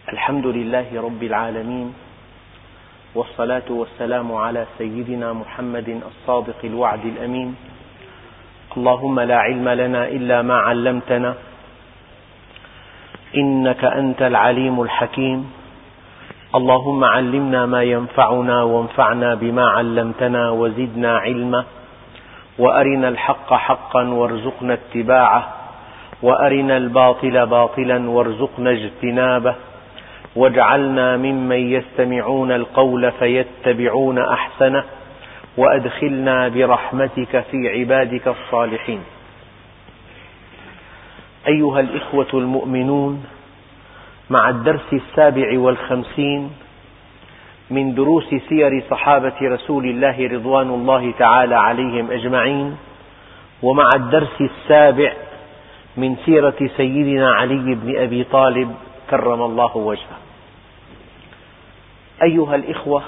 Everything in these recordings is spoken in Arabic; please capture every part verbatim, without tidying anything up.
الحمد لله رب العالمين، والصلاة والسلام على سيدنا محمد الصادق الوعد الأمين. اللهم لا علم لنا إلا ما علمتنا إنك أنت العليم الحكيم. اللهم علمنا ما ينفعنا وانفعنا بما علمتنا وزدنا علما، وأرنا الحق حقا وارزقنا اتباعه، وأرنا الباطل باطلا وارزقنا اجتنابه، واجعلنا ممن يستمعون القول فيتبعون أحسنه، وأدخلنا برحمتك في عبادك الصالحين. أيها الإخوة المؤمنون، مع الدرس السابع والخمسين من دروس سير صحابة رسول الله رضوان الله تعالى عليهم أجمعين، ومع الدرس السابع من سيرة سيدنا علي بن أبي طالب كرم الله وجهه. أيها الإخوة،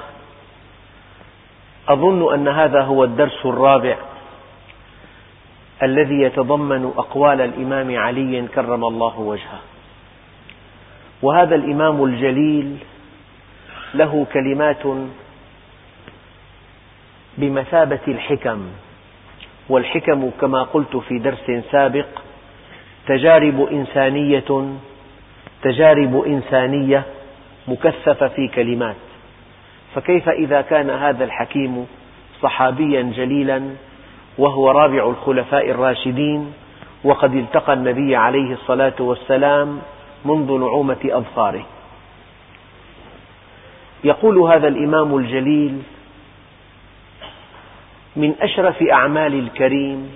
أظن أن هذا هو الدرس الرابع الذي يتضمن أقوال الإمام علي كرم الله وجهه. وهذا الإمام الجليل له كلمات بمثابة الحكم، والحكم كما قلت في درس سابق تجارب إنسانية تجارب إنسانية مكثفة في كلمات، فكيف إذا كان هذا الحكيم صحابيا جليلا وهو رابع الخلفاء الراشدين، وقد التقى النبي عليه الصلاة والسلام منذ نعومة أظفاره. يقول هذا الإمام الجليل: من أشرف أعمال الكريم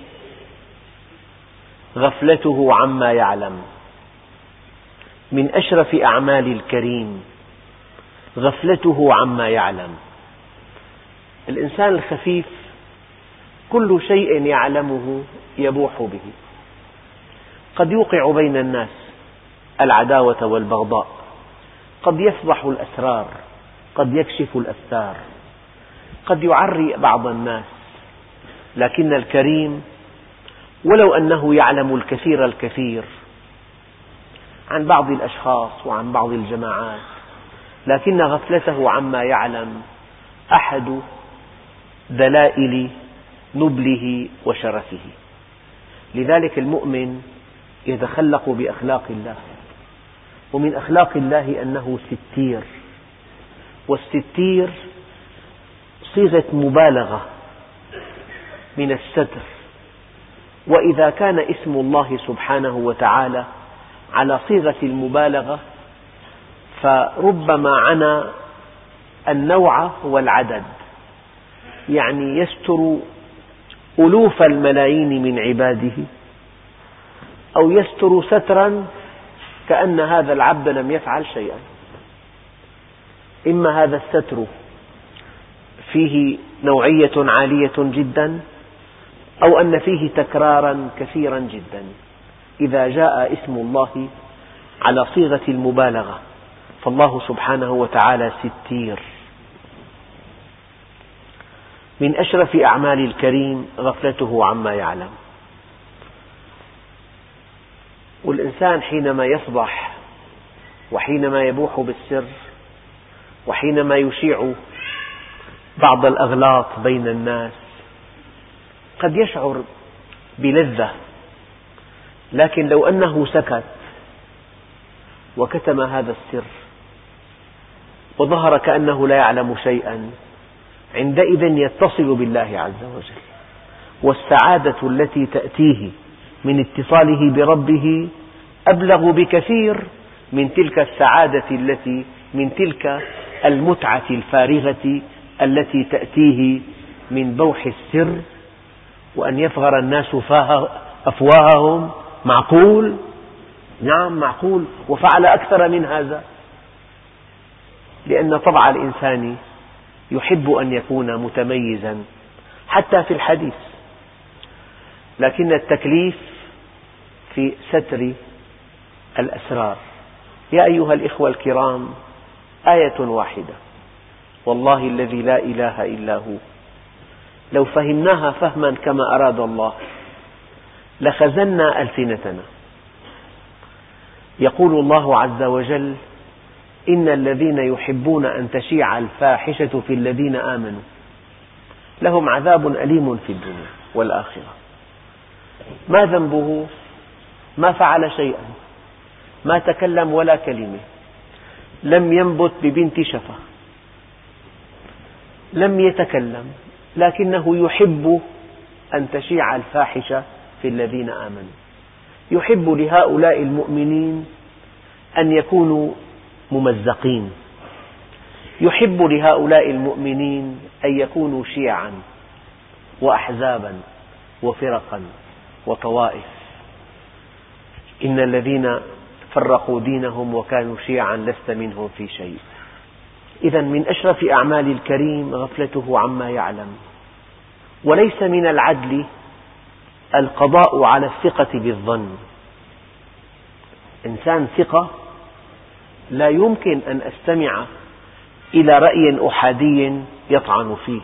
غفلته عما يعلم. من أشرف أعمال الكريم غفلته عما يعلم. الإنسان الخفيف كل شيء يعلمه يبوح به، قد يوقع بين الناس العداوة والبغضاء، قد يفضح الأسرار، قد يكشف الأستار، قد يعري بعض الناس، لكن الكريم ولو أنه يعلم الكثير الكثير عن بعض الأشخاص وعن بعض الجماعات، لكن غفلته عما يعلم أحد دلائل نبله وشرفه. لذلك المؤمن يتخلق بأخلاق الله، ومن أخلاق الله أنه ستير، والستير صيغة مبالغة من الستر. وإذا كان اسم الله سبحانه وتعالى على صيغة المبالغة فربما عنى النوع والعدد، يعني يستر ألوف الملايين من عباده، أو يستر سترا كأن هذا العبد لم يفعل شيئا. إما هذا الستر فيه نوعية عالية جدا، أو أن فيه تكرارا كثيرا جدا. إذا جاء اسم الله على صيغة المبالغة فالله سبحانه وتعالى ستير. من أشرف أعمال الكريم غفلته عما يعلم. والإنسان حينما يفضح، وحينما يبوح بالسر، وحينما يشيع بعض الأغلاط بين الناس قد يشعر بلذة، لكن لو أنه سكت وكتم هذا السر وظهر كأنه لا يعلم شيئا، عندئذ يتصل بالله عز وجل، والسعادة التي تأتيه من اتصاله بربه أبلغ بكثير من تلك السعادة التي من تلك المتعة الفارغة التي تأتيه من بوح السر، وأن يفغر الناس أفواههم. معقول؟ نعم معقول، وفعل أكثر من هذا، لأن طبع الإنسان يحب أن يكون متميزا حتى في الحديث، لكن التكليف في ستر الأسرار. يا أيها الإخوة الكرام، آية واحدة والله الذي لا إله إلا هو لو فهمناها فهما كما أراد الله لخزنا ألسنتنا. يقول الله عز وجل: إن الذين يحبون أن تشيع الفاحشة في الذين آمنوا لهم عذاب أليم في الدنيا والآخرة. ما ذنبه؟ ما فعل شيئا، ما تكلم ولا كلمة، لم ينبت ببنت شفة، لم يتكلم، لكنه يحب أن تشيع الفاحشة في الذين آمنوا. يحب لهؤلاء المؤمنين أن يكونوا ممزقين، يحب لهؤلاء المؤمنين أن يكونوا شيعا وأحزابا وفرقا وطوائف. إن الذين فرقوا دينهم وكانوا شيعا لست منهم في شيء. إذا من أشرف أعمال الكريم غفلته عما يعلم. وليس من العدل القضاء على الثقة بالظن. إنسان ثقة لا يمكن أن أستمع إلى رأي أحادي يطعن فيه.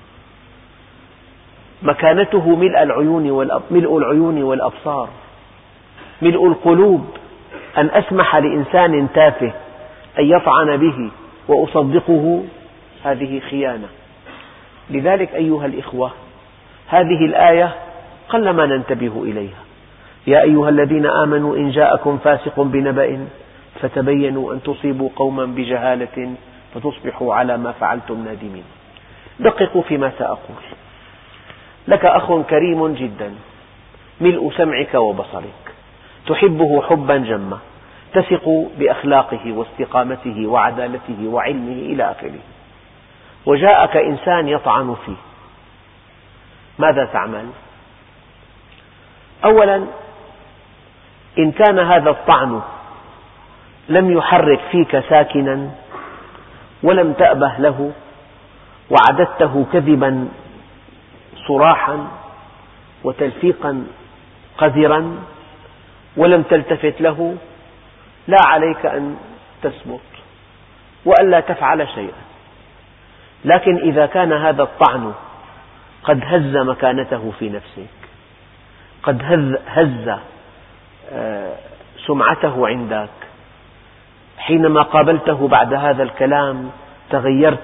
مكانته ملء العيون ملء العيون والأبصار، ملء القلوب، أن أسمح لإنسان تافه أن يطعن به وأصدقه هذه خيانة. لذلك أيها الإخوة، هذه الآية قلما ننتبه إليها. يا أيها الذين آمنوا إن جاءكم فاسق بنبأ فتبينوا أن تصيبوا قوما بجهالة فتصبحوا على ما فعلتم نادمين. دققوا فيما سأقول. لك أخ كريم جدا ملء سمعك وبصرك، تحبه حبا جما، تثق بأخلاقه واستقامته وعدالته وعلمه إلى آخره، وجاءك إنسان يطعن فيه، ماذا تعمل؟ أولا، إن كان هذا الطعن لم يحرك فيك ساكنا ولم تأبه له وعددته كذبا صراحا وتلفيقا قذرا ولم تلتفت له، لا عليك أن تصمت وألا تفعل شيئا. لكن إذا كان هذا الطعن قد هز مكانته في نفسك، قد هز سمعته عندك، حينما قابلته بعد هذا الكلام تغيرت،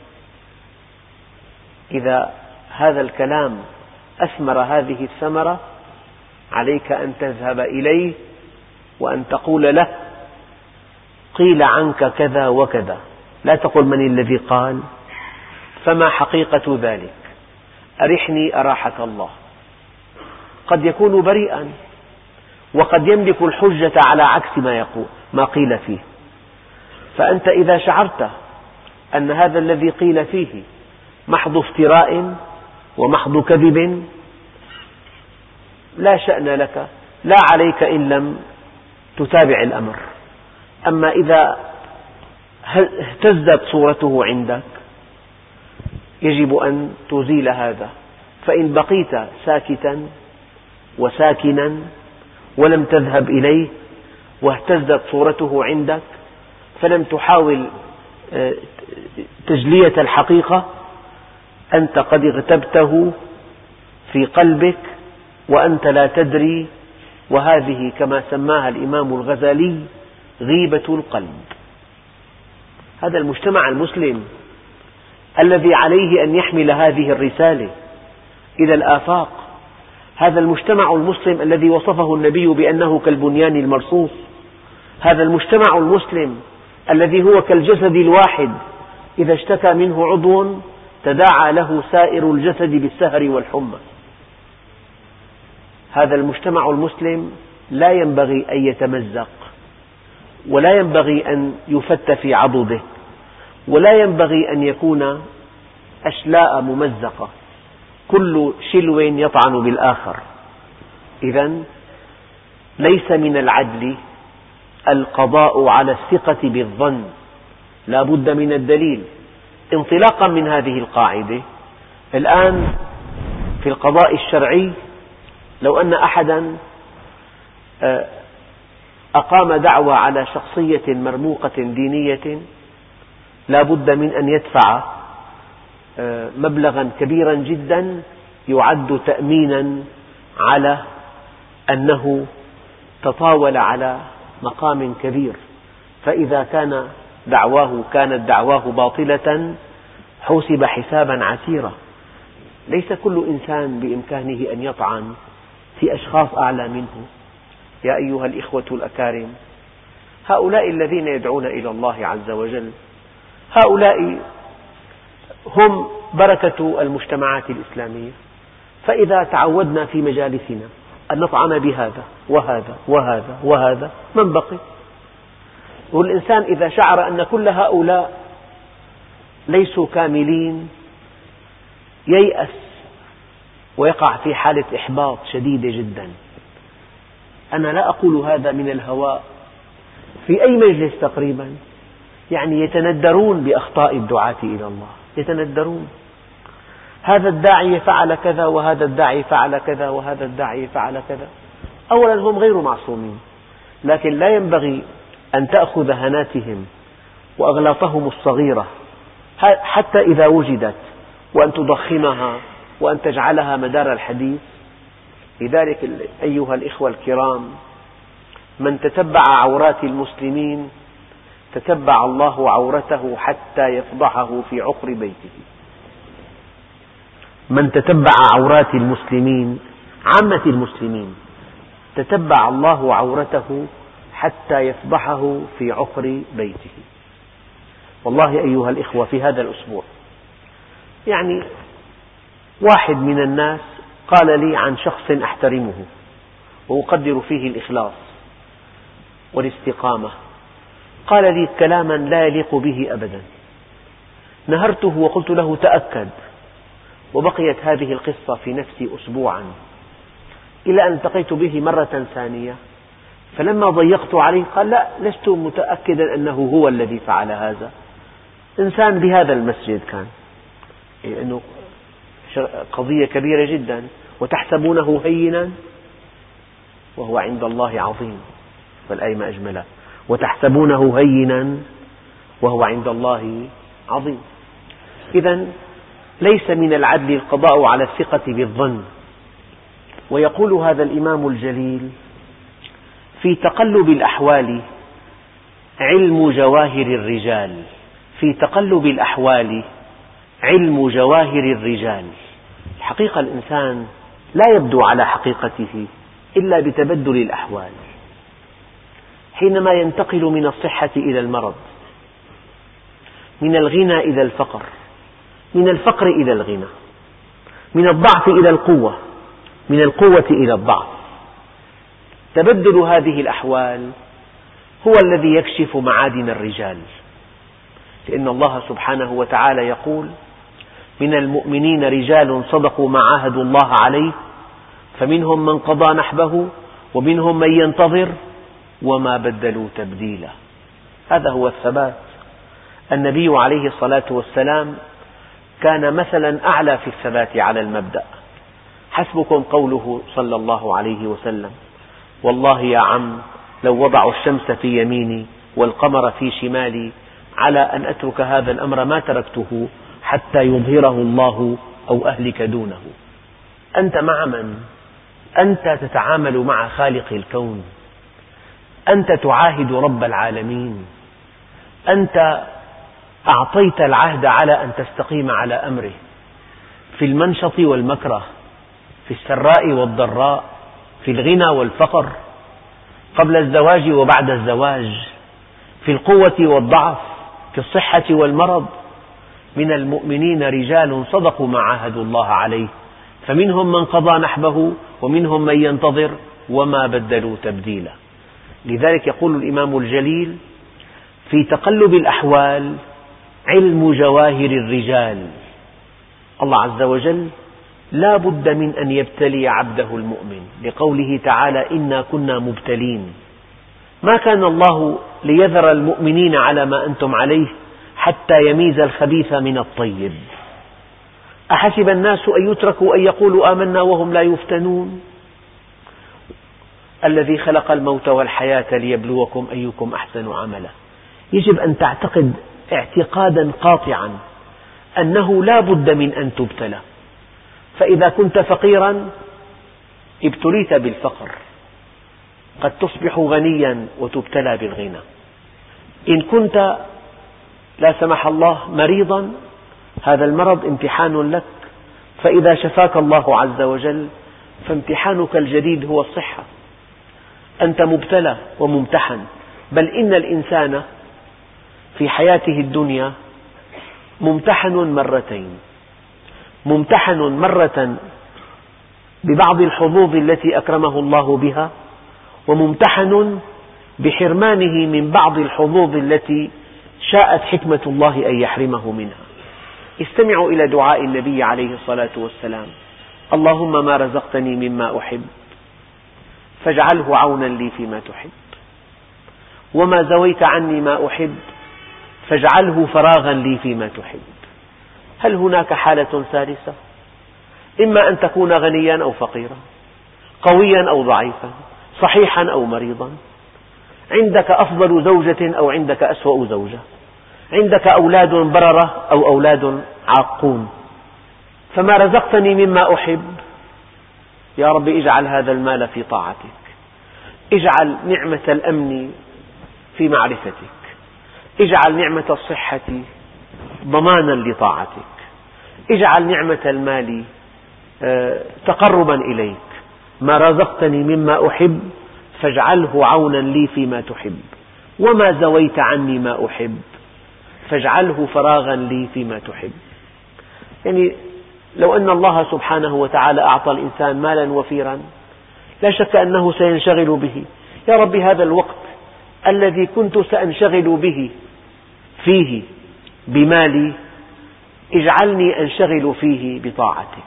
إذا هذا الكلام أثمر هذه الثمرة عليك أن تذهب إليه وأن تقول له: قيل عنك كذا وكذا، لا تقل من الذي قال، فما حقيقة ذلك، أرحني أراحك الله. قد يكون بريئا وقد يملك الحجة على عكس ما يقول ما قيل فيه. فأنت إذا شعرت أن هذا الذي قيل فيه محض افتراء ومحض كذب لا شأن لك، لا عليك إن لم تتابع الأمر. أما إذا اهتزت صورته عندك يجب أن تزيل هذا. فإن بقيت ساكتا وساكنا ولم تذهب إليه واهتزت صورته عندك فلم تحاول تجلية الحقيقة، أنت قد اغتبته في قلبك وأنت لا تدري، وهذه كما سماها الإمام الغزالي غيبة القلب. هذا المجتمع المسلم الذي عليه أن يحمل هذه الرسالة إلى الآفاق، هذا المجتمع المسلم الذي وصفه النبي بأنه كالبنيان المرصوص، هذا المجتمع المسلم الذي هو كالجسد الواحد إذا اشتكى منه عضو تداعى له سائر الجسد بالسهر والحمى. هذا المجتمع المسلم لا ينبغي أن يتمزق، ولا ينبغي أن يفت في عضده، ولا ينبغي أن يكون أشلاء ممزقة، كل شلو يطعن بالآخر. إذن ليس من العدل القضاء على الثقة بالظن، لا بد من الدليل. انطلاقا من هذه القاعدة، الآن في القضاء الشرعي لو أن أحدا أقام دعوى على شخصية مرموقة دينية لا بد من أن يدفع مبلغا كبيرا جدا يعد تأمينا على أنه تطاول على مقام كبير. فإذا كان دعواه كانت دعواه باطلة حوسب حسابا عسيرا. ليس كل إنسان بإمكانه أن يطعن في أشخاص أعلى منه. يا أيها الإخوة الأكارم، هؤلاء الذين يدعون إلى الله عز وجل هؤلاء هم بركة المجتمعات الإسلامية، فإذا تعودنا في مجالسنا أن نطعن بهذا وهذا وهذا وهذا من بقي؟ والإنسان إذا شعر أن كل هؤلاء ليسوا كاملين ييأس ويقع في حالة إحباط شديدة جدا. أنا لا أقول هذا من الهواء، في أي مجلس تقريبا يعني يتندرون بأخطاء الدعاة إلى الله، يتندرون. هذا الداعية فعل كذا وهذا الداعية فعل كذا وهذا الداعية فعل كذا. أولا هم غير معصومين، لكن لا ينبغي أن تأخذ هناتهم وأغلاطهم الصغيرة حتى إذا وجدت وأن تضخمها وأن تجعلها مدار الحديث. لذلك أيها الإخوة الكرام، من تتبع عورات المسلمين تتبع الله عورته حتى يفضحه في عقر بيته. من تتبع عورات المسلمين، عامة المسلمين، تتبع الله عورته حتى يفضحه في عقر بيته. والله أيها الإخوة، في هذا الأسبوع يعني واحد من الناس قال لي عن شخص أحترمه وأقدر فيه الإخلاص والاستقامة، قال لي كلاما لا يليق به أبدا. نهرته وقلت له تأكد، وبقيت هذه القصة في نفسي أسبوعا إلى أن التقيت به مرة ثانية، فلما ضيقت عليه قال لا، لست متأكدا أنه هو الذي فعل هذا. إنسان بهذا المسجد كان، لأنه قضية كبيرة جدا. وتحسبونه هينا وهو عند الله عظيم، والآية ما أجملها، وتحسبونه هينا وهو عند الله عظيم. إذا ليس من العدل القضاء على الثقة بالظن. ويقول هذا الإمام الجليل: في تقلب الأحوال علم جواهر الرجال. في تقلب الأحوال علم جواهر الرجال. الحقيقة الإنسان لا يبدو على حقيقته إلا بتبدل الأحوال. حينما ينتقل من الصحة إلى المرض، من الغنى إلى الفقر، من الفقر إلى الغنى، من الضعف إلى القوة، من القوة إلى الضعف، تبدل هذه الأحوال هو الذي يكشف معادن الرجال. لأن الله سبحانه وتعالى يقول: من المؤمنين رجال صدقوا ما عاهدوا الله عليه فمنهم من قضى نحبه ومنهم من ينتظر وما بدلوا تبديلا. هذا هو الثبات. النبي عليه الصلاة والسلام كان مثلا أعلى في الثبات على المبدأ. حسبكم قوله صلى الله عليه وسلم: والله يا عم لو وضعوا الشمس في يميني والقمر في شمالي على أن أترك هذا الأمر ما تركته حتى يظهره الله أو أهلك دونه. أنت مع من؟ أنت تتعامل مع خالق الكون، أنت تعاهد رب العالمين، أنت أعطيت العهد على أن تستقيم على أمره في المنشط والمكره، في السراء والضراء، في الغنى والفقر، قبل الزواج وبعد الزواج، في القوة والضعف، في الصحة والمرض. من المؤمنين رجال صدقوا ما عاهدوا الله عليه فمنهم من قضى نحبه ومنهم من ينتظر وما بدلوا تبديلا. لذلك يقول الإمام الجليل: في تقلب الأحوال علم جواهر الرجال. الله عز وجل لا بد من أن يبتلي عبده المؤمن، لقوله تعالى: إنا كنا مبتلين. ما كان الله ليذر المؤمنين على ما أنتم عليه حتى يميز الخبيث من الطيب. أحسب الناس أن يتركوا أن يقولوا آمنا وهم لا يفتنون. الذي خلق الموت والحياة ليبلوكم أيكم أحسن عملا. يجب أن تعتقد اعتقادا قاطعا أنه لا بد من أن تبتلى. فإذا كنت فقيرا ابتليت بالفقر، قد تصبح غنيا وتبتلى بالغنى. إن كنت لا سمح الله مريضا، هذا المرض امتحان لك، فإذا شفاك الله عز وجل فامتحانك الجديد هو الصحة. أنت مبتلى وممتحن، بل إن الإنسان في حياته الدنيا ممتحن مرتين، ممتحن مرة ببعض الحظوظ التي أكرمه الله بها، وممتحن بحرمانه من بعض الحظوظ التي شاءت حكمة الله أن يحرمه منها. استمعوا إلى دعاء النبي عليه الصلاة والسلام: اللهم ما رزقتني مما أحب فاجعله عونا لي فيما تحب، وما زويت عني ما أحب فاجعله فراغا لي فيما تحب. هل هناك حالة ثالثة؟ إما أن تكون غنيا أو فقيرا، قويا أو ضعيفا، صحيحا أو مريضا، عندك أفضل زوجة أو عندك أسوأ زوجة، عندك أولاد بررة أو أولاد عاقون. فما رزقتني مما أحب، يا رب اجعل هذا المال في طاعتك، اجعل نعمة الأمن في معرفتك، اجعل نعمة الصحة ضمانا لطاعتك، اجعل نعمة المال تقربا إليك. ما رزقتني مما أحب فاجعله عونا لي فيما تحب، وما زويت عني ما أحب فاجعله فراغا لي فيما تحب. يعني لو أن الله سبحانه وتعالى أعطى الإنسان مالا وفيرا لا شك أنه سينشغل به. يا رب هذا الوقت الذي كنت سأنشغل به فيه بمالي اجعلني أنشغل فيه بطاعتك.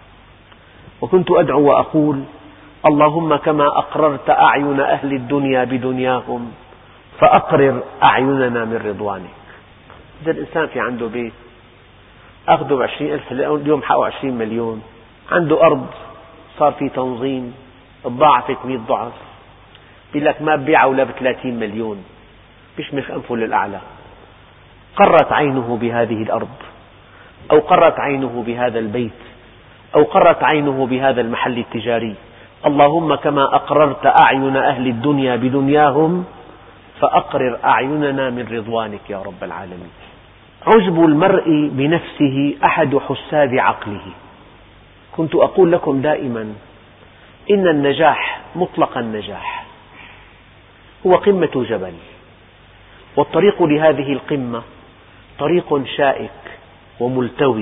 وكنت أدعو وأقول: اللهم كما أقررت أعين أهل الدنيا بدنياهم فأقرر أعيننا من رضوانك. إذا الإنسان في عنده بيت أخذه بعشرين ألف، اليوم حقه عشرين مليون، عنده أرض صار في تنظيم تضاعفت مئة ضعف، يقول لك ما ببيعها ولا بثلاثين مليون، بيشمخ أنفه للأعلى. قرت عينه بهذه الأرض، أو قرت عينه بهذا البيت، أو قرت عينه بهذا المحل التجاري. اللهم كما أقررت أعين أهل الدنيا بدنياهم فأقرر أعيننا من رضوانك يا رب العالمين. عجب المرء بنفسه أحد حساد عقله. كنت أقول لكم دائما إن النجاح مطلق النجاح هو قمة جبل، والطريق لهذه القمة طريق شائك وملتوي،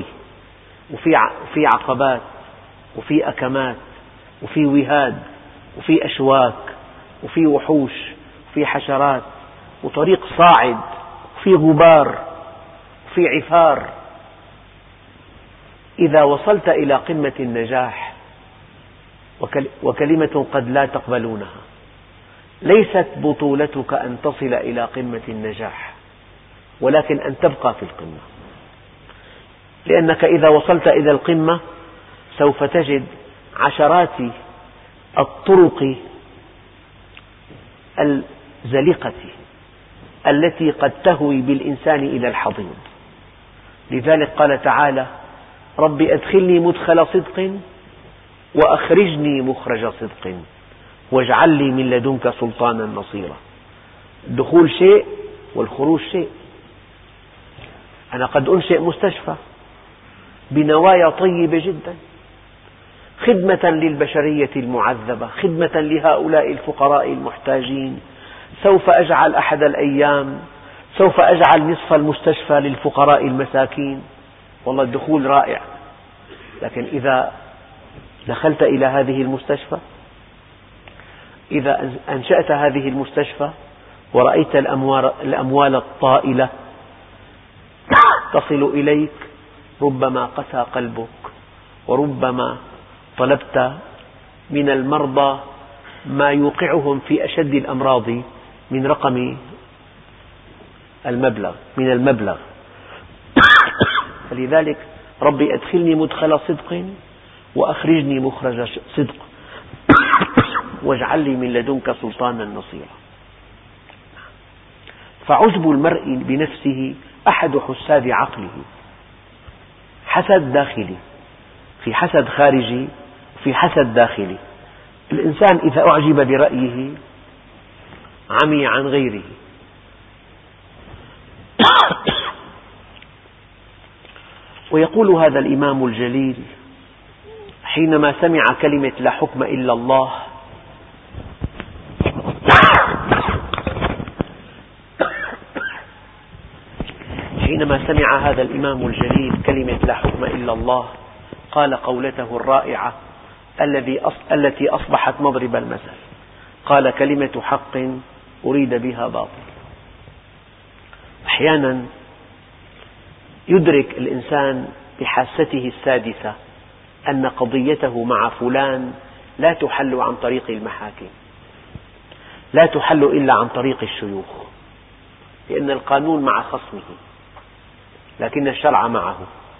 وفي عقبات وفي أكمات وفي وهاد وفي أشواك وفي وحوش وفي حشرات، وطريق صاعد وفي غبار وفي عفار. إذا وصلت إلى قمة النجاح، وكلمة قد لا تقبلونها، ليست بطولتك أن تصل إلى قمة النجاح، ولكن أن تبقى في القمة، لأنك إذا وصلت إلى القمة سوف تجد عشرات الطرق الزلقة التي قد تهوي بالإنسان إلى الحضيض. لذلك قال تعالى: رب أدخلني مدخل صدق وأخرجني مخرج صدق واجعل لي من لدنك سلطانا نصيرا. الدخول شيء والخروج شيء. أنا قد أنشئ مستشفى بنوايا طيبة جدا، خدمة للبشرية المعذبة، خدمة لهؤلاء الفقراء المحتاجين. سوف أجعل أحد الأيام سوف أجعل نصف المستشفى للفقراء المساكين. والله الدخول رائع، لكن إذا دخلت إلى هذه المستشفى، إذا أنشأت هذه المستشفى ورأيت الأموال الطائلة تصل إليك، ربما قسى قلبك، وربما طلبت من المرضى ما يوقعهم في أشد الأمراض من رقم المبلغ من المبلغ. فلذلك ربي أدخلني مدخل صدق وأخرجني مخرج صدق واجعل لي من لدنك سلطانا نصيرا. فعجب المرء بنفسه أحد حساد عقله. حسد داخلي، في حسد خارجي وفي حسد داخلي. الإنسان إذا أعجب برأيه عمي عن غيره. ويقول هذا الإمام الجليل حينما سمع كلمة لا حكم إلا الله حينما سمع هذا الإمام الجليل كلمة لا حكم إلا الله قال قولته الرائعة التي أصبحت مضرب المثل، قال كلمة حق أريد بها باطل. أحيانا يدرك الإنسان بحاسته السادسة أن قضيته مع فلان لا تحل عن طريق المحاكم، لا تحل إلا عن طريق الشيوخ، لأن القانون مع خصمه لكن الشرع معه.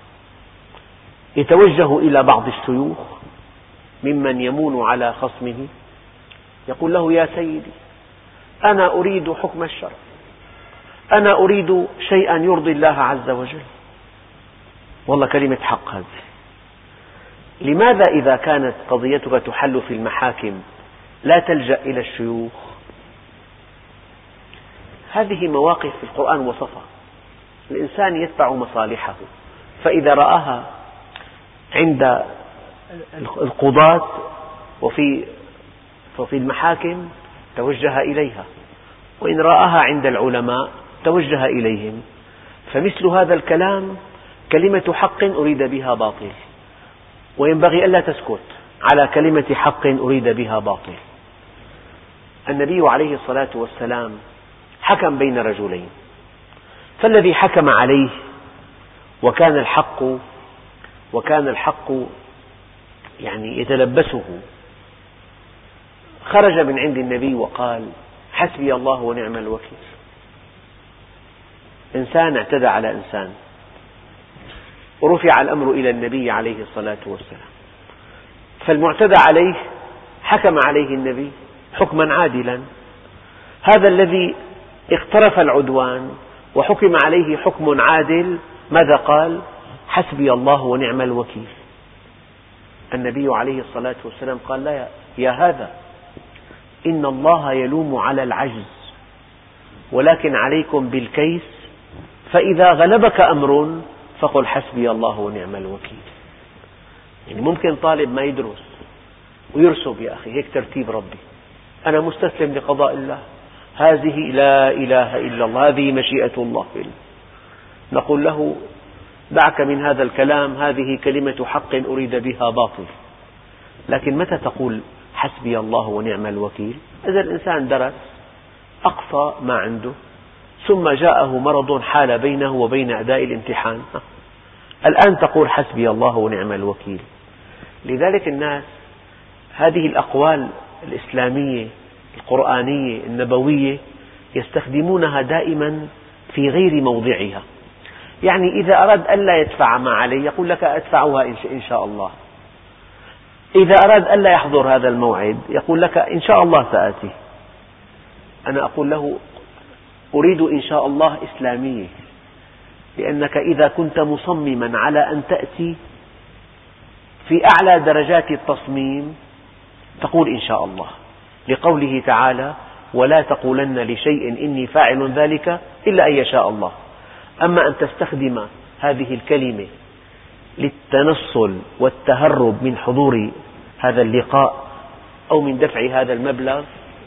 يتوجه إلى بعض الشيوخ ممن يمون على خصمه يقول له: يا سيدي، أنا أريد حكم الشرع، أنا أريد شيئا يرضي الله عز وجل. والله كلمة حق هذه. لماذا إذا كانت قضيتك تحل في المحاكم لا تلجأ إلى الشيوخ؟ هذه مواقف في القرآن وصفها. الإنسان يتبع مصالحه، فإذا رآها عند القضاة وفي وفي المحاكم توجه إليها، وإن رآها عند العلماء توجه إليهم. فمثل هذا الكلام كلمة حق أريد بها باطل، وينبغي ألا تسكت على كلمة حق أريد بها باطل. النبي عليه الصلاة والسلام حكم بين رجلين، فالذي حكم عليه وكان الحق وكان الحق يعني يتلبسه خرج من عند النبي وقال: حسبي الله ونعم الوكيل. إنسان اعتدى على إنسان ورفع الأمر إلى النبي عليه الصلاة والسلام، فالمعتدى عليه حكم عليه النبي حكما عادلا. هذا الذي اقترف العدوان وحكم عليه حكم عادل ماذا قال؟ حسبي الله ونعم الوكيل. النبي عليه الصلاة والسلام قال: لا يا هذا، إن الله يلوم على العجز، ولكن عليكم بالكيس، فإذا غلبك أمر فقل حسبي الله ونعم الوكيل. يعني ممكن طالب ما يدرس ويرسب: يا أخي هيك ترتيب ربي، أنا مستسلم لقضاء الله، هذه لا إله إلا الله، هذه مشيئة الله. نقول له: دعك من هذا الكلام، هذه كلمة حق أريد بها باطل. لكن متى تقول حسبي الله ونعم الوكيل؟ إذا الإنسان درس أقصى ما عنده ثم جاءه مرض حال بينه وبين أداء الامتحان، الآن تقول حسبي الله ونعم الوكيل. لذلك الناس هذه الأقوال الإسلامية القرآنية النبوية يستخدمونها دائما في غير موضعها. يعني إذا أراد ألا يدفع ما عليه يقول لك: أدفعها إن شاء الله. إذا أراد ألا يحضر هذا الموعد يقول لك: إن شاء الله سآتي. أنا أقول له: أريد إن شاء الله إسلامية، لأنك إذا كنت مصمما على أن تأتي في أعلى درجات التصميم تقول إن شاء الله، لقوله تعالى: ولا تقولن لشيء إني فاعل ذلك إلا أن يشاء الله. أما أن تستخدم هذه الكلمة للتنصل والتهرب من حضور هذا اللقاء أو من دفع هذا المبلغ.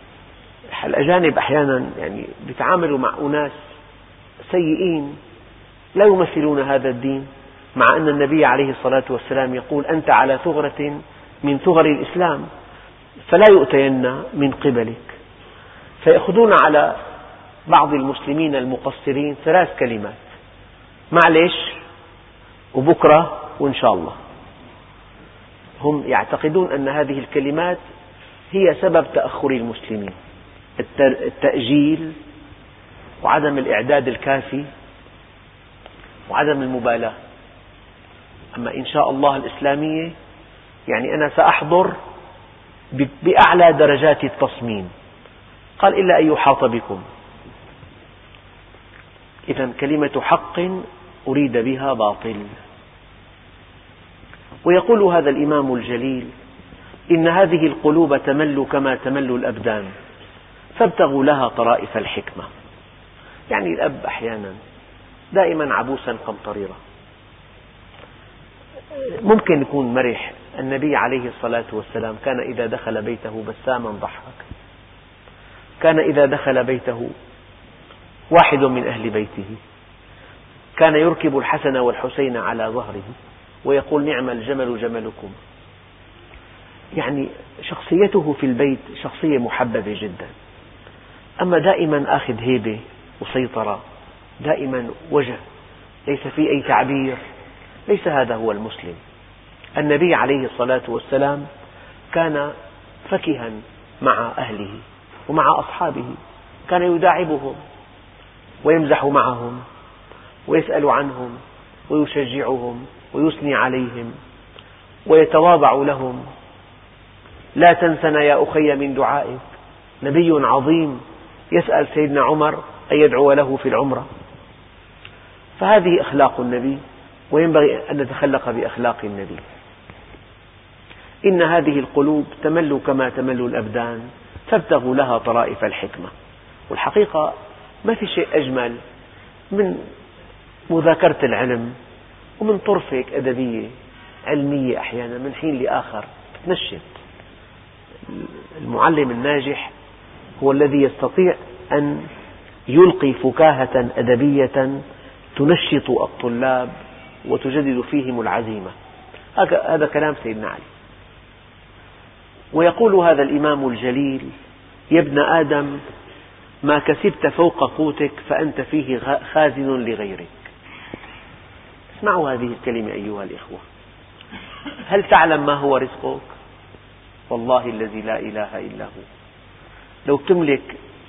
الأجانب أحيانا يعني يتعاملوا مع أناس سيئين لا يمثلون هذا الدين، مع أن النبي عليه الصلاة والسلام يقول: أنت على ثغرة من ثغر الإسلام فلا يؤتين من قبلك. فيأخذون على بعض المسلمين المقصرين ثلاث كلمات: معلش، وبكرة، وإن شاء الله. هم يعتقدون أن هذه الكلمات هي سبب تأخر المسلمين، التأجيل وعدم الإعداد الكافي وعدم المبالاة. أما إن شاء الله الإسلامية يعني أنا سأحضر بأعلى درجات التصميم. قال: إلا أن يحاط بكم. إذن كلمة حق أريد بها باطل. ويقول هذا الإمام الجليل: إن هذه القلوب تمل كما تمل الأبدان، فابتغوا لها طرائف الحكمة. يعني الأب أحيانا دائما عبوسا قمطريرا، ممكن يكون مرح. النبي عليه الصلاة والسلام كان إذا دخل بيته بساما ضحك، كان إذا دخل بيته واحد من أهل بيته كان يركب الحسن والحسين على ظهره ويقول نعم الجمل جملكم. يعني شخصيته في البيت شخصية محببة جدا. أما دائما آخذ هيبة وسيطرة، دائما وجه ليس فيه أي تعبير، ليس هذا هو المسلم. النبي عليه الصلاة والسلام كان فكها مع أهله ومع أصحابه، كان يداعبهم ويمزح معهم ويسأل عنهم ويشجعهم ويثني عليهم ويتواضع لهم. لا تنسنا يا أخي من دعائك. نبي عظيم يسأل سيدنا عمر أن يدعو له في العمرة. فهذه أخلاق النبي، وينبغي أن نتخلق بأخلاق النبي. إن هذه القلوب تمل كما تمل الأبدان فابتغوا لها طرائف الحكمة. والحقيقة ما في شيء أجمل من مذاكرة العلم ومن طرفة أدبية علمية أحيانا من حين لآخر تنشط. المعلم الناجح هو الذي يستطيع أن يلقي فكاهة أدبية تنشط الطلاب وتجدد فيهم العزيمة. هذا كلام سيدنا علي. ويقول هذا الإمام الجليل: يا ابن آدم ما كسبت فوق قوتك فأنت فيه خازن لغيرك. اسمعوا هذه الكلمة أيها الإخوة. هل تعلم ما هو رزقك؟ والله الذي لا إله إلا هو. لو تملك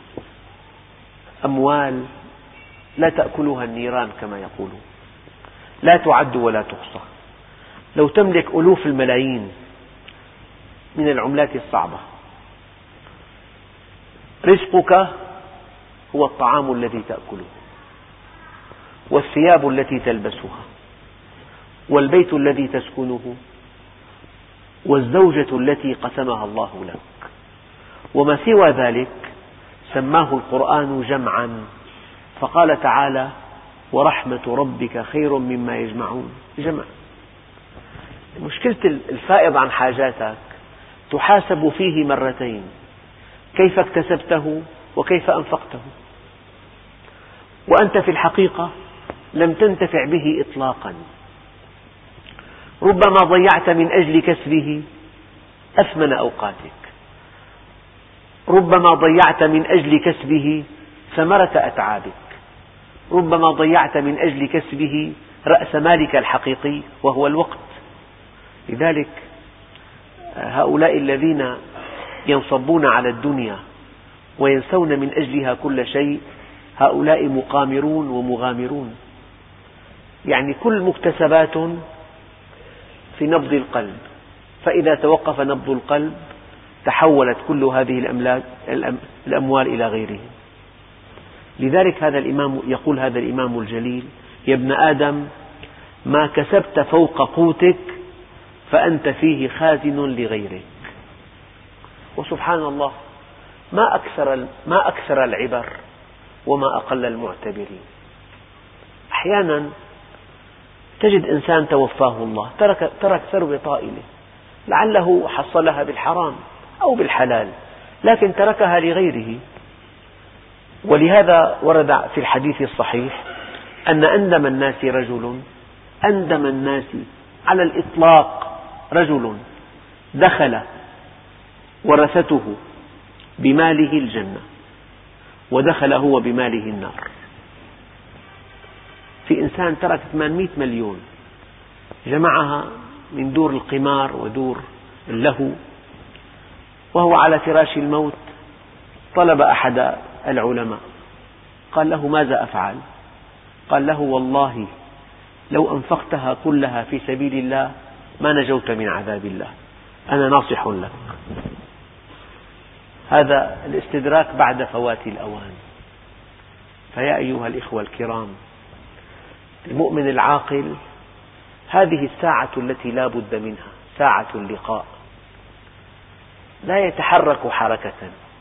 أموال لا تأكلها النيران كما يقولون، لا تعد ولا تحصى، لو تملك ألوف الملايين من العملات الصعبة، رزقك هو الطعام الذي تأكله والثياب التي تلبسها والبيت الذي تسكنه والزوجة التي قسمها الله لك. وما سوى ذلك سماه القرآن جمعا، فقال تعالى: ورحمة ربك خير مما يجمعون. جمع. مشكلة الفائض عن حاجاتك تحاسب فيه مرتين: كيف اكتسبته وكيف أنفقته. وأنت في الحقيقة لم تنتفع به إطلاقا. ربما ضيعت من أجل كسبه أثمن أوقاتك، ربما ضيعت من أجل كسبه ثمرة أتعابك، ربما ضيعت من أجل كسبه رأس مالك الحقيقي وهو الوقت. لذلك هؤلاء الذين ينصبون على الدنيا وينسون من أجلها كل شيء هؤلاء مقامرون ومغامرون. يعني كل مكتسبات في نبض القلب، فإذا توقف نبض القلب تحولت كل هذه الأموال إلى غيره. لذلك هذا الإمام يقول هذا الإمام الجليل: يا ابن آدم ما كسبت فوق قوتك فأنت فيه خازن لغيرك. وسبحان الله، ما أكثر ما أكثر العبر وما أقل المعتبرين. أحيانا تجد إنسان توفاه الله ترك ترك ثروة طائلة، لعله حصلها بالحرام أو بالحلال، لكن تركها لغيره. ولهذا ورد في الحديث الصحيح أن أندم الناس رجل أندم الناس على الإطلاق رجل دخل ورثته بماله الجنة ودخل هو بماله النار. في إنسان ترك ثمانمئة مليون جمعها من دور القمار ودور اللهو، وهو على فراش الموت طلب أحد العلماء قال له: ماذا أفعل؟ قال له: والله لو أنفقتها كلها في سبيل الله ما نجوت من عذاب الله، أنا ناصح لك. هذا الاستدراك بعد فوات الأوان. فيا أيها الإخوة الكرام، المؤمن العاقل هذه الساعة التي لا بد منها، ساعة اللقاء، لا يتحرك حركة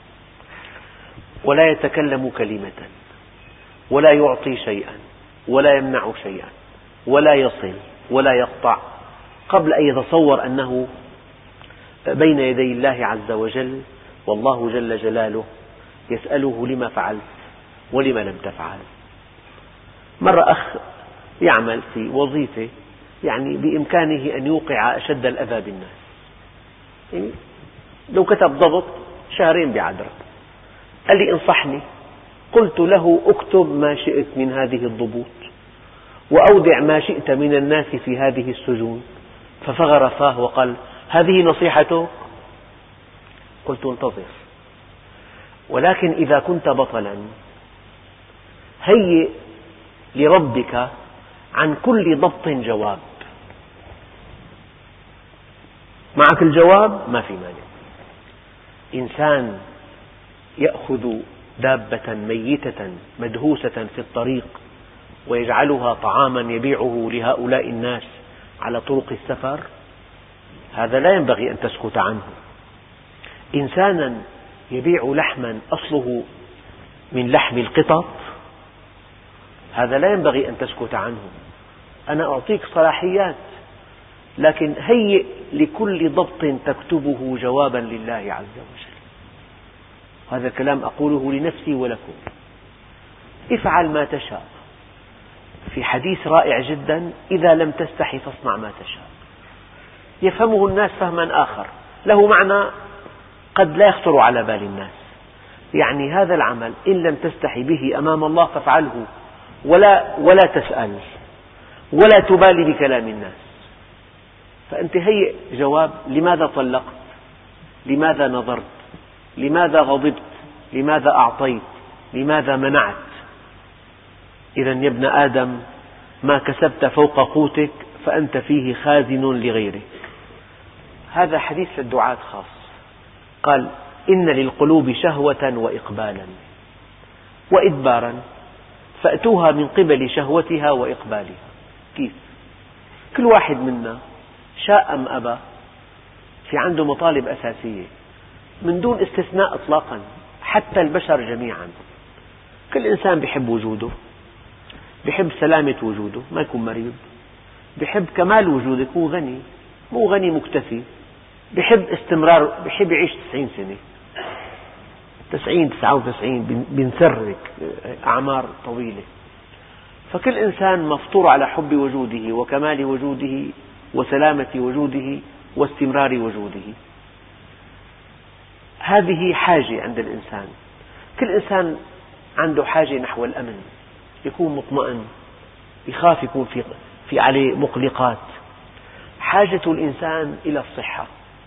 ولا يتكلم كلمة ولا يعطي شيئا ولا يمنع شيئا ولا يصل ولا يقطع قبل أن يتصور أنه بين يدي الله عز وجل والله جل جلاله يسأله لما فعلت ولما لم تفعل. مرة أخ يعمل في وظيفة يعني بإمكانه أن يوقع أشد الأذى بالناس، يعني لو كتب ضبط شهرين بعذره، قال لي انصحني، قلت له اكتب ما شئت من هذه الضبوط وأودع ما شئت من الناس في هذه السجون، ففغر فاه وقال هذه نصيحتك؟ قلت انتظر، ولكن إذا كنت بطلا هيئ لربك عن كل ضبط جواب، معك الجواب ما في مانع. إنسان يأخذ دابة ميتة مدهوسة في الطريق ويجعلها طعاما يبيعه لهؤلاء الناس على طرق السفر، هذا لا ينبغي أن تسكت عنه. إنسانا يبيع لحما أصله من لحم القطط، هذا لا ينبغي أن تسكت عنه. أنا أعطيك صلاحيات، لكن هيئ لكل ضبط تكتبه جوابا لله عز وجل. هذا الكلام أقوله لنفسي ولكم. افعل ما تشاء. في حديث رائع جدا: إذا لم تستحي فاصنع ما تشاء. يفهمه الناس فهما آخر، له معنى قد لا يخطر على بال الناس. يعني هذا العمل إن لم تستحي به أمام الله فافعله، ولا, ولا تسأل ولا تبالي بكلام الناس. فأنت هيئ جواب: لماذا طلقت؟ لماذا نظرت؟ لماذا غضبت؟ لماذا أعطيت؟ لماذا منعت؟ إذا يا ابن آدم ما كسبت فوق قوتك فأنت فيه خازن لغيرك. هذا حديث للدعاة خاص. قال: إن للقلوب شهوة وإقبالا وإدبارا فأتوها من قبل شهوتها وإقبالها. كيف؟ كل واحد منا شاء أم أبى في عنده مطالب أساسية من دون استثناء إطلاقا، حتى البشر جميعا. كل إنسان يحب وجوده، يحب سلامة وجوده ما يكون مريض، يحب كمال وجوده يكون غني، مو غني مكتفي، يحب استمرار، يحب يعيش تسعين سنة، تسعين تسعة وتسعين بنسرك أعمار طويلة. فكل إنسان مفطور على حب وجوده وكمال وجوده وسلامة وجوده واستمرار وجوده. هذه حاجة عند الإنسان. كل إنسان عنده حاجة نحو الأمن، يكون مطمئن، يخاف يكون في, في عليه مقلقات. حاجة الإنسان إلى الصحة،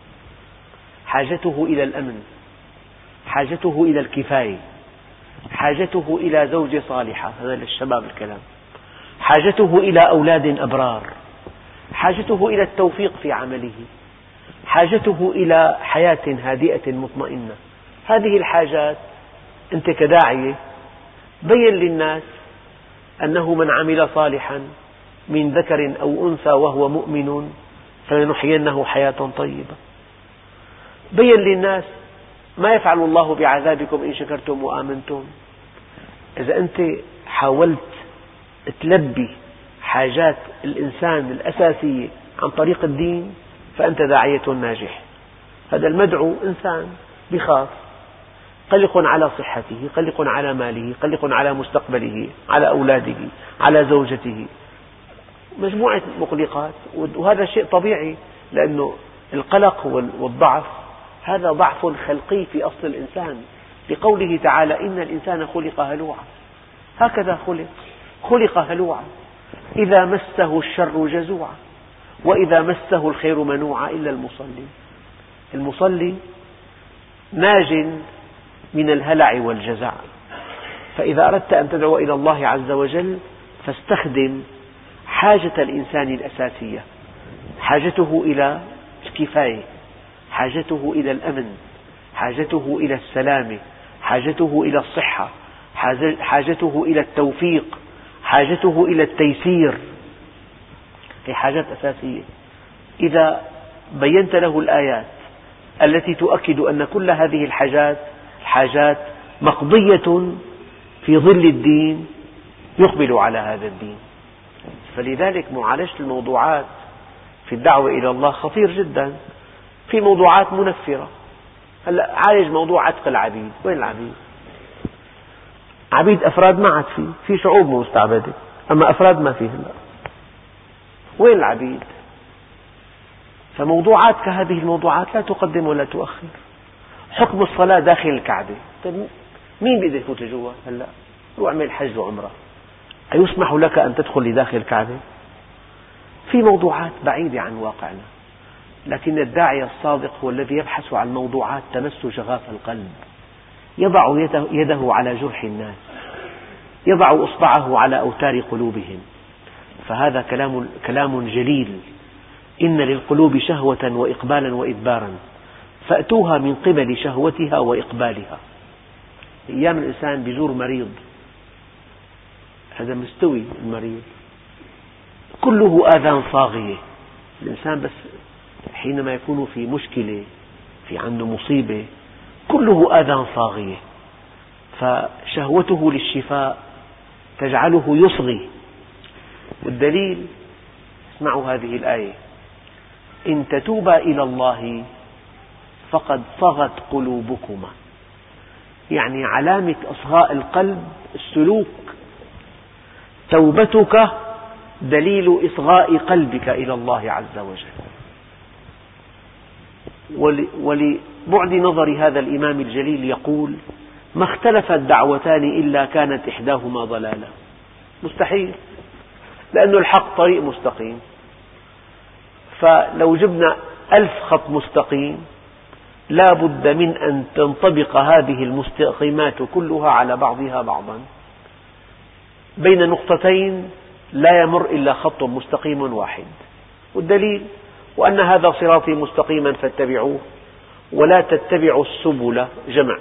حاجته إلى الأمن، حاجته إلى الكفاية، حاجته إلى زوجة صالحة، هذا للشباب الكلام، حاجته إلى أولاد أبرار، حاجته إلى التوفيق في عمله، حاجته إلى حياة هادئة مطمئنة. هذه الحاجات أنت كداعية بين للناس أنه من عمل صالحا من ذكر أو أنثى وهو مؤمن فلنحيينه حياة طيبة. بين للناس ما يفعل الله بعذابكم إن شكرتم وآمنتم. إذا أنت حاولت تلبي حاجات الإنسان الأساسية عن طريق الدين فأنت داعية ناجح. هذا المدعو إنسان بخاف، قلق على صحته، قلق على ماله، قلق على مستقبله، على أولاده، على زوجته، مجموعة مقلقات. وهذا شيء طبيعي، لأنه القلق والضعف هذا ضعف خلقي في أصل الإنسان، لقوله تعالى: إن الإنسان خلق هلوعا. هكذا خلق، خلق هلوعا، إذا مسه الشر جزوعا وإذا مسه الخير منوعا إلا المصلي. المصلي ناج من الهلع والجزع. فإذا أردت أن تدعو إلى الله عز وجل فاستخدم حاجة الإنسان الأساسية، حاجته إلى الكفاية، حاجته إلى الأمن، حاجته إلى السلامة، حاجته إلى الصحة، حاجته إلى التوفيق، حاجته إلى التيسير. هي حاجات أساسية. إذا بينت له الآيات التي تؤكد أن كل هذه الحاجات حاجات مقضية في ظل الدين يقبل على هذا الدين. فلذلك معالجة الموضوعات في الدعوة إلى الله خطير جدا. في موضوعات منفرة. هلا عالج موضوع عتق العبيد، وين العبيد؟ عبيد أفراد ما عاد فيه، في شعوب مستعبدة، أما أفراد ما فيه. هلا وين العبيد؟ فموضوعات كهذه الموضوعات لا تقدم ولا تؤخر. حكم الصلاة داخل الكعبة، طيب مين بيقدر يفوت لجوا؟ هلا روح اعمل حج وعمرة، أيسمح لك أن تدخل لداخل الكعبة؟ في موضوعات بعيدة عن واقعنا، لكن الداعية الصادق هو الذي يبحث عن موضوعات تمس شغاف القلب، يضع يده على جرح الناس، يضع إصبعه على أوتار قلوبهم. فهذا كلام, كلام جليل. إن للقلوب شهوة وإقبالا وإدبارا، فأتوها من قبل شهوتها وإقبالها. أيام الإنسان بيزور مريض، هذا مستوي المريض، كله آذان صاغية. الإنسان بس حينما يكون في مشكلة، في عنده مصيبة، كله آذان صاغية، فشهوته للشفاء تجعله يصغي. والدليل، اسمعوا هذه الآية: إن تتوبا إلى الله فقد صغت قلوبكما. يعني علامة إصغاء القلب السلوك، توبتك دليل إصغاء قلبك إلى الله عز وجل. ولبعد نظر هذا الإمام الجليل يقول: ما اختلفت دعوتان إلا كانت إحداهما ضلالة. مستحيل، لأن الحق طريق مستقيم، فلو جبنا ألف خط مستقيم لا بد من أن تنطبق هذه المستقيمات كلها على بعضها بعضا. بين نقطتين لا يمر إلا خط مستقيم واحد. والدليل: وأن هذا صراطي مستقيما فاتبعوه ولا تتبعوا السبل، جمع،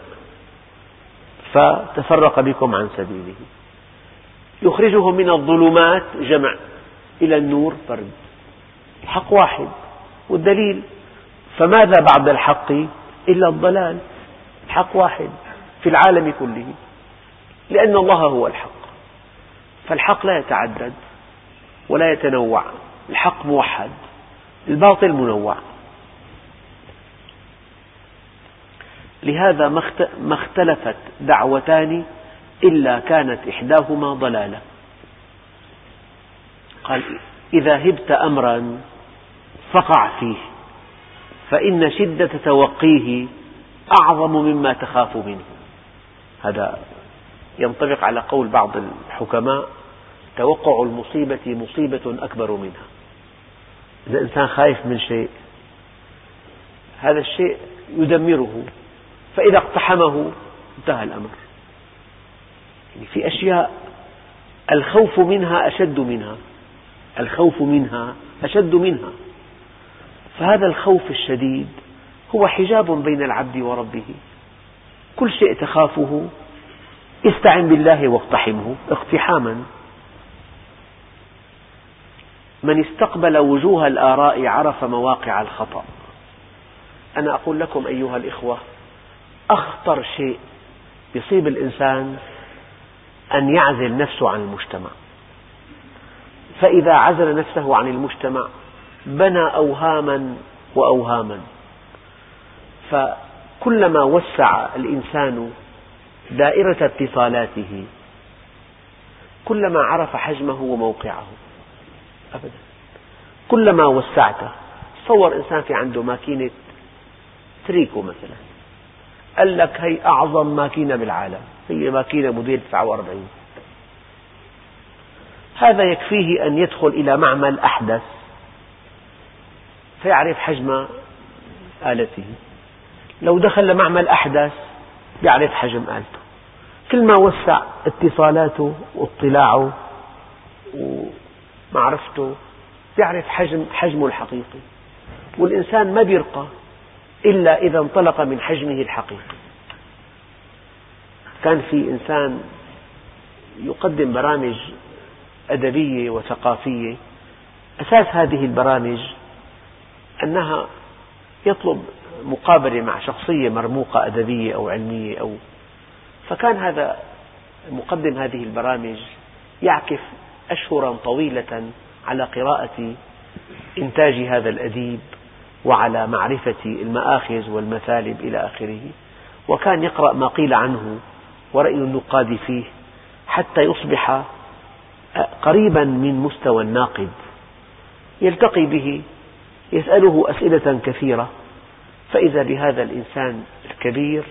فتفرق بكم عن سبيله. يخرجهم من الظلمات، جمع، إلى النور، فرد. الحق واحد. والدليل: فماذا بعد الحق إلا الضلال. الحق واحد في العالم كله، لأن الله هو الحق. فالحق لا يتعدد ولا يتنوع، الحق موحد، الباطل منوع. لهذا ما اختلفت دعوتان إلا كانت إحداهما ضلالة. قال: إذا هبت أمرا فقع فيه، فإن شدة توقيه أعظم مما تخاف منه. هذا ينطبق على قول بعض الحكماء: توقع المصيبة مصيبة أكبر منها. إذا الإنسان خايف من شيء، هذا الشيء يدمره، فإذا اقتحمه انتهى الأمر. يعني في أشياء الخوف منها أشد منها، الخوف منها أشد منها. فهذا الخوف الشديد هو حجاب بين العبد وربه. كل شيء تخافه استعن بالله واقتحمه اقتحاما. من استقبل وجوه الآراء عرف مواقع الخطأ. أنا أقول لكم أيها الإخوة، أخطر شيء يصيب الإنسان أن يعزل نفسه عن المجتمع. فإذا عزل نفسه عن المجتمع بنى أوهاما وأوهاما. فكلما وسع الإنسان دائرة اتصالاته كلما عرف حجمه وموقعه. أبدا، كلما وسعته. تصور إنسان في عنده ماكينة تريكو مثلا، قال لك هي أعظم ماكينة بالعالم، هي ماكينة موديل تسعة وأربعين. هذا يكفيه أن يدخل إلى معمل أحدث فيعرف حجم آلته. لو دخل لمعمل أحدث يعرف حجم آلته. كل ما وسع اتصالاته واطلاعه ومعرفته يعرف حجم حجمه الحقيقي. والإنسان ما بيرقى إلا إذا انطلق من حجمه الحقيقي. كان في إنسان يقدم برامج أدبية وثقافية، أساس هذه البرامج أنها يطلب مقابلة مع شخصية مرموقة أدبية أو علمية أو فكان هذا مقدم هذه البرامج يعكف أشهرا طويلة على قراءة إنتاج هذا الأديب وعلى معرفة المآخذ والمثالب إلى آخره، وكان يقرأ ما قيل عنه ورأي النقاد فيه حتى يصبح قريبا من مستوى الناقد، يلتقي به يسأله أسئلة كثيرة، فإذا بهذا الإنسان الكبير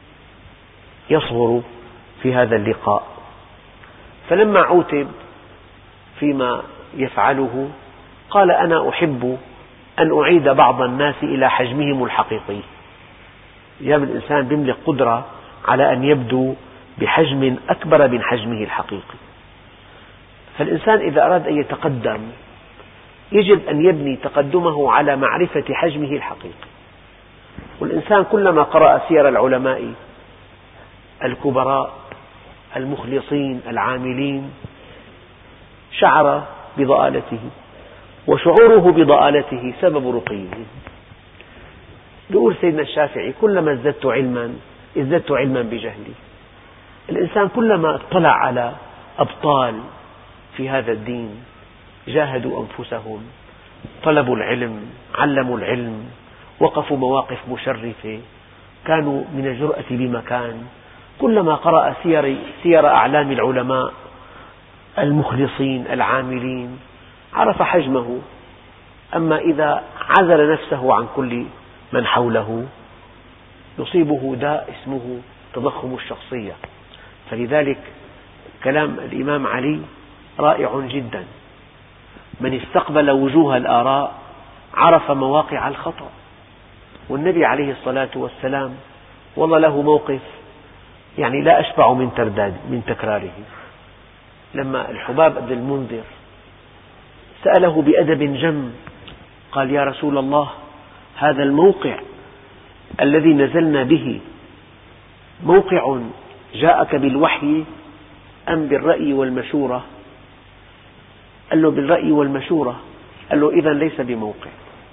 يصغر في هذا اللقاء. فلما عوتب فيما يفعله قال: أنا أحب أن أعيد بعض الناس إلى حجمهم الحقيقي. يعني الإنسان يملك قدرة على أن يبدو بحجم أكبر من حجمه الحقيقي، فالإنسان إذا أراد أن يتقدم يجب أن يبني تقدمه على معرفة حجمه الحقيقي. والإنسان كلما قرأ سير العلماء الكبراء المخلصين العاملين شعر بضآلته، وشعوره بضآلته سبب رقيه. يقول سيدنا الشافعي: كلما ازددت علما ازددت علما بجهلي. الإنسان كلما اطلع على أبطال في هذا الدين جاهدوا أنفسهم، طلبوا العلم، علموا العلم، وقفوا مواقف مشرفة، كانوا من الجرأة بمكان، كلما قرأ سير, سير أعلام العلماء المخلصين العاملين عرف حجمه. أما إذا عزل نفسه عن كل من حوله يصيبه داء اسمه تضخم الشخصية. فلذلك كلام الإمام علي رائع جدا: من استقبل وجوه الآراء عرف مواقع الخطأ. والنبي عليه الصلاة والسلام والله له موقف يعني لا أشبع من ترداد من تكراره. لما الحباب بن المنذر سأله بأدب جم قال: يا رسول الله، هذا الموقع الذي نزلنا به موقع جاءك بالوحي أم بالرأي والمشورة؟ قال له: بالرأي والمشورة. قال له: إذن ليس بموقع.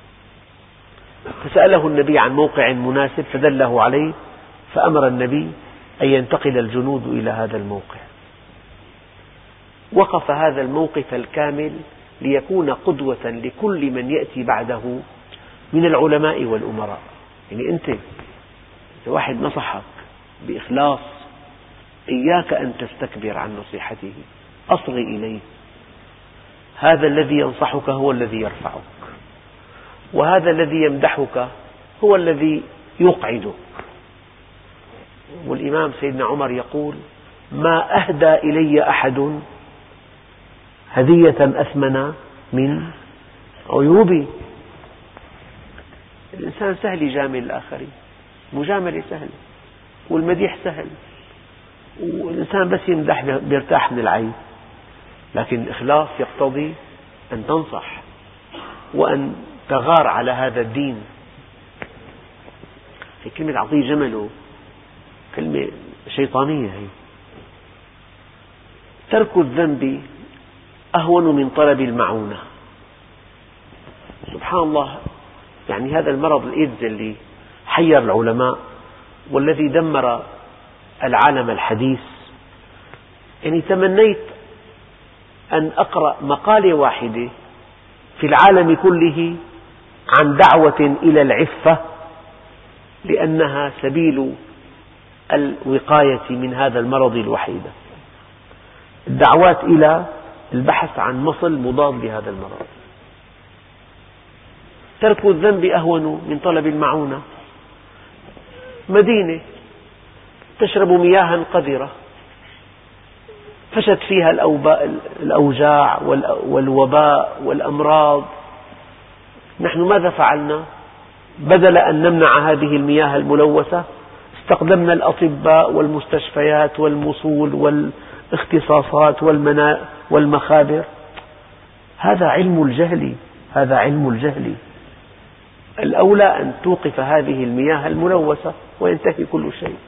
فسأله النبي عن موقع مناسب فدله عليه، فأمر النبي أن ينتقل الجنود إلى هذا الموقع. وقف هذا الموقف الكامل ليكون قدوة لكل من يأتي بعده من العلماء والأمراء. يعني أنت إذا واحد نصحك بإخلاص إياك أن تستكبر عن نصيحته، أصغي إليه. هذا الذي ينصحك هو الذي يرفعك، وهذا الذي يمدحك هو الذي يقعدك. والإمام سيدنا عمر يقول: ما أهدى إلي أحد هدية أثمن من عيوبي. الإنسان سهل يجامل الآخرين، مجاملة سهلة، والمديح سهل، والإنسان بس يمدح بيرتاح من العيب. لكن الإخلاص يقتضي أن تنصح وأن تغار على هذا الدين. في كلمة عطيه جمله كلمة شيطانية هي. ترك الذنب أهون من طلب المعونة. سبحان الله، يعني هذا المرض الإيدز اللي حير العلماء والذي دمر العالم الحديث، يعني تمنيت أن أقرأ مقالة واحدة في العالم كله عن دعوة إلى العفة، لأنها سبيل الوقاية من هذا المرض الوحيد. الدعوات إلى البحث عن مصل مضاد لهذا المرض. ترك الذنب أهون من طلب المعونة. مدينة تشرب مياها قذرة فشت فيها الأوجاع والوباء والأمراض، نحن ماذا فعلنا؟ بدل أن نمنع هذه المياه الملوثة استخدمنا الأطباء والمستشفيات والمصول والاختصاصات والمخابر. هذا علم الجهل، هذا علم الجهل. الأولى أن توقف هذه المياه الملوثة وينتهي كل شيء.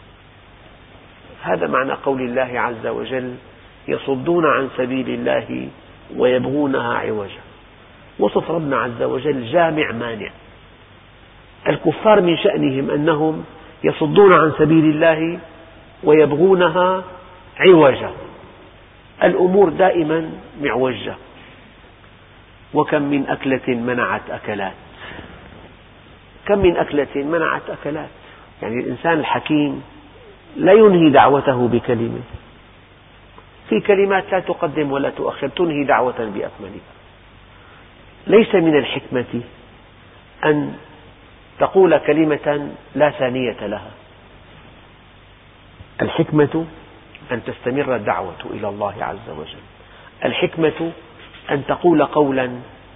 هذا معنى قول الله عز وجل: يصدون عن سبيل الله ويبغونها عوجا. وصف ربنا عز وجل جامع مانع. الكفار من شأنهم أنهم يصدون عن سبيل الله ويبغونها عوجا. الأمور دائما معوجة. وكم من أكلة منعت أكلات. كم من أكلة منعت أكلات. يعني الإنسان الحكيم لا ينهي دعوته بكلمة، في كلمات لا تقدم ولا تؤخر تنهي دعوة بأكملها. ليس من الحكمة أن تقول كلمة لا ثانية لها، الحكمة أن تستمر الدعوة إلى الله عز وجل. الحكمة أن تقول قولا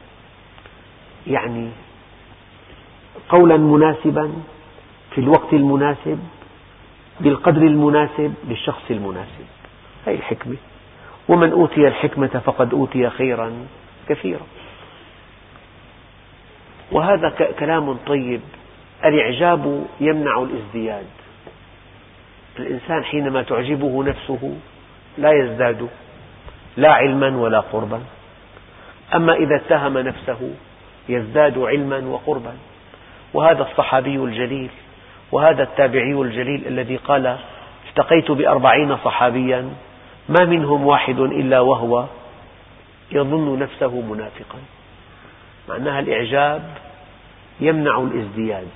يعني قولا مناسبا في الوقت المناسب بالقدر المناسب للشخص المناسب، هذه الحكمة. ومن أوتي الحكمة فقد أوتي خيرا كثيرا. وهذا كلام طيب. الإعجاب يمنع الازدياد. الإنسان حينما تعجبه نفسه لا يزداد لا علما ولا قربا، أما إذا اتهم نفسه يزداد علما وقربا. وهذا الصحابي الجليل وهذا التابعي الجليل الذي قال التقيت بأربعين صحابيا ما منهم واحد إلا وهو يظن نفسه منافقا. معناها الإعجاب يمنع الازدياد.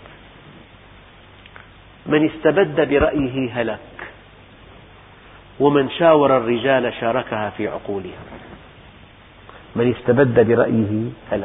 من استبد برأيه هلك، ومن شاور الرجال شاركها في عقولها. من استبد برأيه هلك.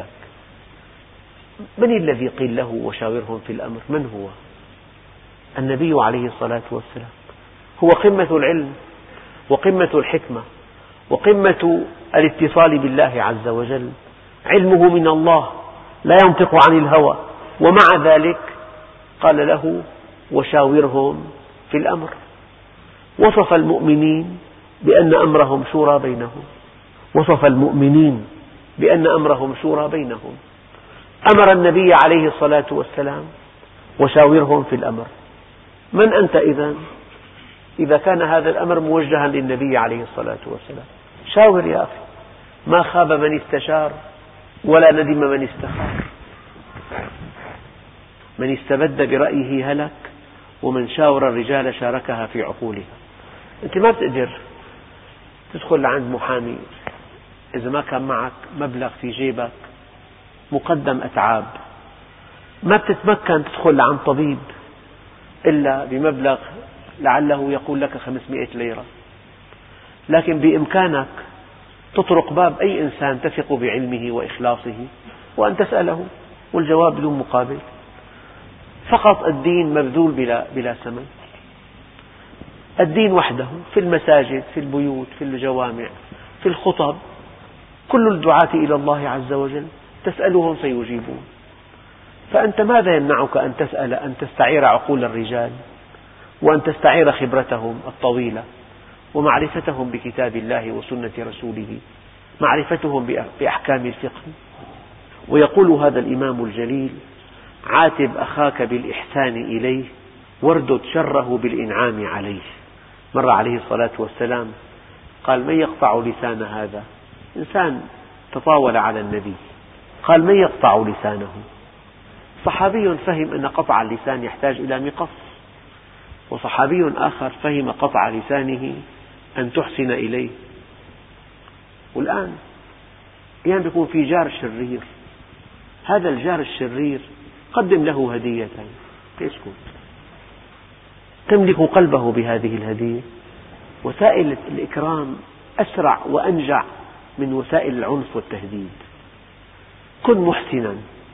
من الذي قيل له وشاورهم في الأمر؟ من هو؟ النبي عليه الصلاة والسلام. هو قمة العلم وقمة الحكمة وقمة الاتصال بالله عز وجل. علمه من الله لا ينطق عن الهوى، ومع ذلك قال له وشاورهم في الأمر. وصف المؤمنين بأن أمرهم شورى بينهم. وصف المؤمنين بأن أمرهم شورى بينهم. أمر النبي عليه الصلاة والسلام وشاورهم في الأمر. من أنت إذن إذا كان هذا الأمر موجها للنبي عليه الصلاة والسلام؟ شاور يا أخي. ما خاب من استشار ولا ندم من استخار. من استبد برأيه هلك، ومن شاور الرجال شاركها في عقولها. أنت ما بتقدر تدخل عند محامي إذا ما كان معك مبلغ في جيبك مقدم أتعاب. ما بتتمكن تدخل عند طبيب إلا بمبلغ لعله يقول لك خمسمائة ليرة. لكن بإمكانك تطرق باب أي إنسان تثق بعلمه وإخلاصه وأن تسأله، والجواب بدون مقابل. فقط الدين مبذول بلا, بلا ثمن. الدين وحده في المساجد، في البيوت، في الجوامع، في الخطب. كل الدعاة إلى الله عز وجل تسألهم فيجيبون. فأنت ماذا يمنعك أن تسأل أن تستعير عقول الرجال، وأن تستعير خبرتهم الطويلة ومعرفتهم بكتاب الله وسنة رسوله، معرفتهم بأحكام الفقه. ويقول هذا الإمام الجليل: عاتب أخاك بالإحسان إليه واردد شره بالإنعام عليه. مر عليه الصلاة والسلام قال: من يقطع لسان هذا؟ إنسان تطاول على النبي، قال: من يقطع لسانه؟ صحابي فهم أن قطع اللسان يحتاج إلى مقص، وصحابي آخر فهم قطع لسانه أن تحسن إليه. والآن أحيانا يكون في جار شرير، هذا الجار الشرير قدم له هدية فيسكت، تملك قلبه بهذه الهدية. وسائل الإكرام أسرع وأنجع من وسائل العنف والتهديد. كن محسنا.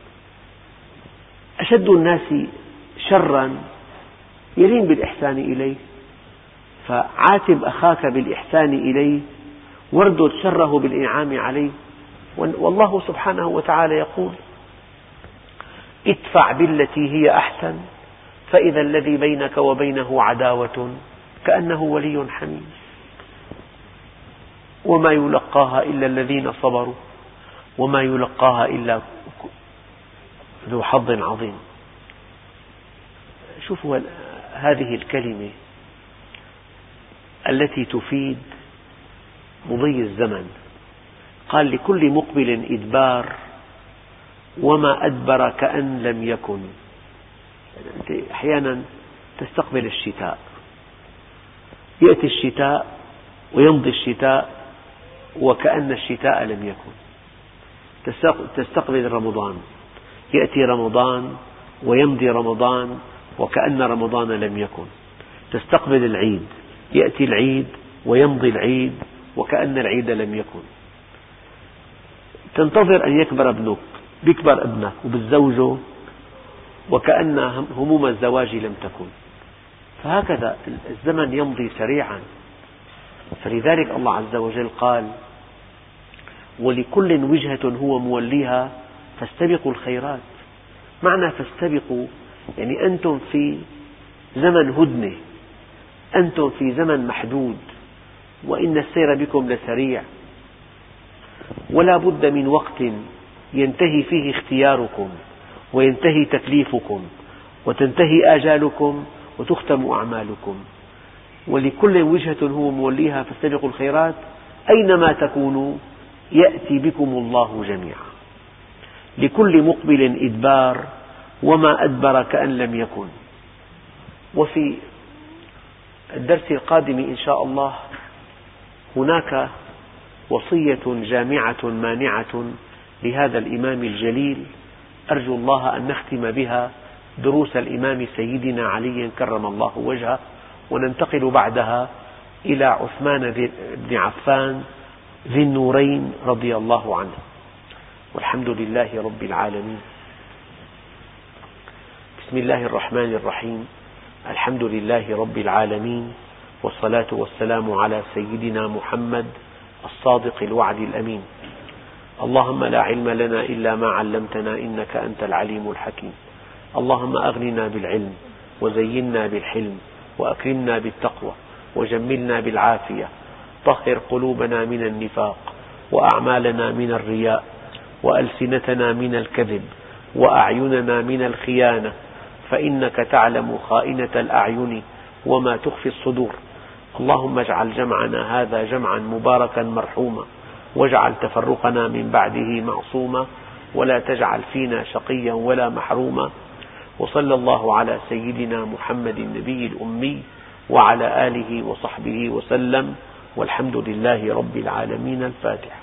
أشد الناس شرا يلين بالإحسان إليه، فعاتب أخاك بالإحسان إليه واردد شره بالإنعام عليه. والله سبحانه وتعالى يقول: ادفع بالتي هي أحسن فإذا الذي بينك وبينه عداوة كأنه ولي حميم. وما يلقاها إلا الذين صبروا وما يلقاها إلا ذو حظ عظيم. شوفوا هذه الكلمة التي تفيد مضي الزمن. قال: لكل مقبل إدبار وما أدبر كأن لم يكن. أنت أحيانا تستقبل الشتاء، يأتي الشتاء ويمضي الشتاء وكأن الشتاء لم يكن. تستقبل رمضان، يأتي رمضان ويمضي رمضان وكأن رمضان لم يكن. تستقبل العيد، يأتي العيد ويمضي العيد وكأن العيد لم يكن. تنتظر أن يكبر ابنك، يكبر ابنك وبتزوجه وكأن هموم الزواج لم تكن. فهكذا الزمن يمضي سريعا. فلذلك الله عز وجل قال: ولكل وجهة هو موليها فاستبقوا الخيرات. معنى فاستبقوا يعني أنتم في زمن هدنة، أنتم في زمن محدود، وإن السير بكم لسريع، ولا بد من وقت ينتهي فيه اختياركم وينتهي تكليفكم وتنتهي آجالكم وتختم أعمالكم. ولكل وجهة هو موليها فاستبقوا الخيرات، أينما تكونوا يأتي بكم الله جميعا. لكل مقبل إدبار وما أدبر كأن لم يكن. وفي الدرس القادم إن شاء الله هناك وصية جامعة مانعة لهذا الإمام الجليل، أرجو الله أن نختم بها دروس الإمام سيدنا علي كرم الله وجهه، وننتقل بعدها إلى عثمان بن عفان ذي النورين رضي الله عنه. والحمد لله رب العالمين. بسم الله الرحمن الرحيم. الحمد لله رب العالمين، والصلاة والسلام على سيدنا محمد الصادق الوعد الأمين. اللهم لا علم لنا إلا ما علمتنا إنك أنت العليم الحكيم. اللهم أغننا بالعلم وزينا بالحلم وأكرمنا بالتقوى وجملنا بالعافية. طهر قلوبنا من النفاق وأعمالنا من الرياء وألسنتنا من الكذب وأعيننا من الخيانة، فإنك تعلم خائنة الأعين وما تخفي الصدور. اللهم اجعل جمعنا هذا جمعا مباركا مرحوما، واجعل تفرقنا من بعده معصوما، ولا تجعل فينا شقيا ولا محروما. وصلى الله على سيدنا محمد النبي الأمي وعلى آله وصحبه وسلم، والحمد لله رب العالمين. الفاتحة.